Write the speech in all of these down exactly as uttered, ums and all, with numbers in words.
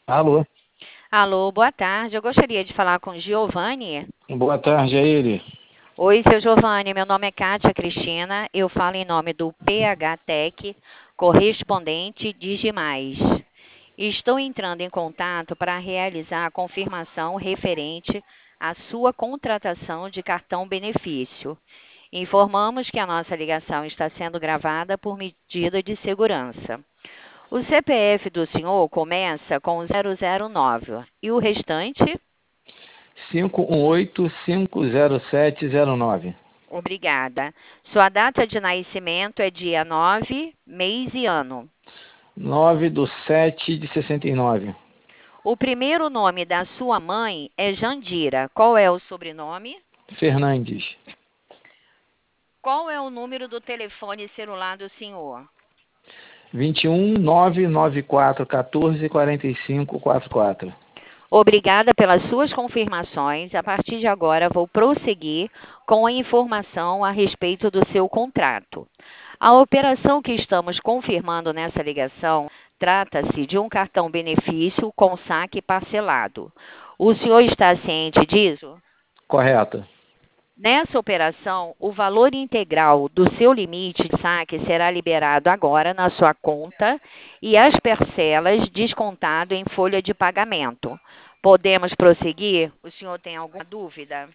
Alô, Alô, boa tarde. Eu gostaria de falar com Giovanni. boa tarde a ele. Oi, seu Giovanni. Meu nome é Kátia Cristina. Eu falo em nome do P H Tech, correspondente Digimais. Estou entrando em contato para realizar a confirmação referente à sua contratação de cartão benefício. Informamos que a nossa ligação está sendo gravada por medida de segurança. O C P F do senhor começa com zero zero nove e o restante? cinco um oito cinco zero sete zero nove. Obrigada. Sua data de nascimento é dia nove, mês e ano. nove do sete de sessenta e nove. O primeiro nome da sua mãe é Jandira. Qual é o sobrenome? Fernandes. Qual é o número do telefone celular do senhor? vinte e um nove nove quatro um quatro quatro cinco quatro quatro. Obrigada pelas suas confirmações. A partir de agora, vou prosseguir com a informação a respeito do seu contrato. A operação que estamos confirmando nessa ligação trata-se de um cartão benefício com saque parcelado. O senhor está ciente disso? Correto. Nessa operação, o valor integral do seu limite de saque será liberado agora na sua conta e as parcelas descontado em folha de pagamento. Podemos prosseguir? O senhor tem alguma dúvida?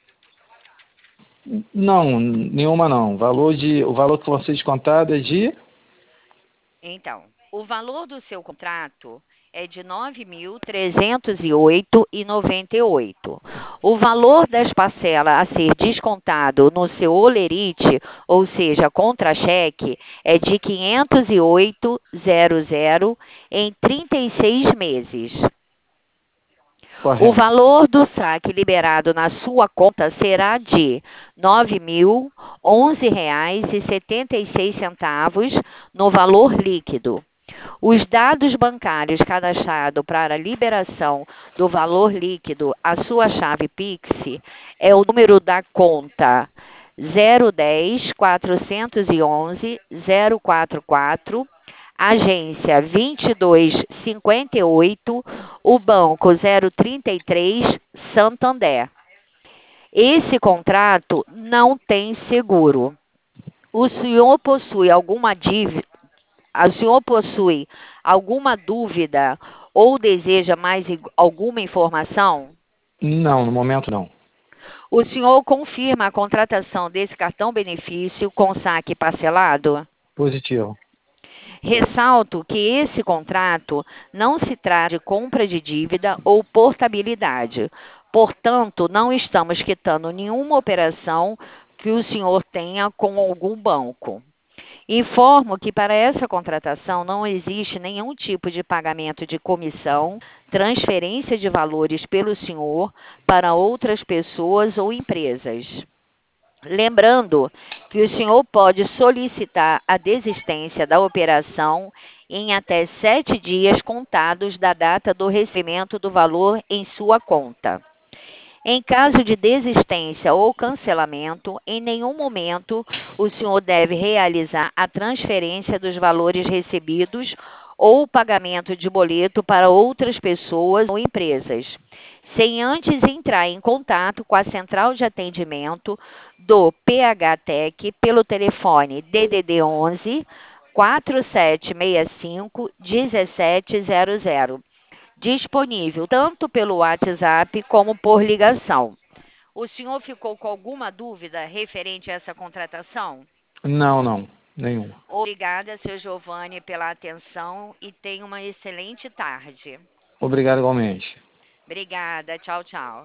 Não, nenhuma não. Valor de, o valor que você descontado é de... Então, o valor do seu contrato é de nove mil trezentos e oito reais e noventa e oito centavos. O valor das parcelas a ser descontado no seu holerite, ou seja, contra-cheque, é de quinhentos e oito reais em trinta e seis meses. O Correto. valor do saque liberado na sua conta será de nove mil onze reais e setenta e seis centavos no valor líquido. Os dados bancários cadastrados para a liberação do valor líquido à sua chave Pix é o número da conta zero um zero quatrocentos e onze zero quatro quatro, agência vinte e dois cinquenta e oito, o banco zero trinta e três, Santander. Esse contrato não tem seguro. O senhor possui alguma dívida? O senhor possui alguma dúvida ou deseja mais alguma informação? Não, no momento não. O senhor confirma a contratação desse cartão benefício com saque parcelado? Positivo. Ressalto que esse contrato não se trata de compra de dívida ou portabilidade. Portanto, não estamos quitando nenhuma operação que o senhor tenha com algum banco. Informo que para essa contratação não existe nenhum tipo de pagamento de comissão, transferência de valores pelo senhor para outras pessoas ou empresas. Lembrando que o senhor pode solicitar a desistência da operação em até sete dias contados da data do recebimento do valor em sua conta. Em caso de desistência ou cancelamento, em nenhum momento o senhor deve realizar a transferência dos valores recebidos ou o pagamento de boleto para outras pessoas ou empresas, sem antes entrar em contato com a central de atendimento do P H Tech pelo telefone D D D onze, quatro sete seis cinco, um sete zero zero, disponível tanto pelo WhatsApp como por ligação. O senhor ficou com alguma dúvida referente a essa contratação? Não, não. Nenhuma. Obrigada, seu Giovanni, pela atenção e tenha uma excelente tarde. Obrigado igualmente. Obrigada. Tchau, tchau.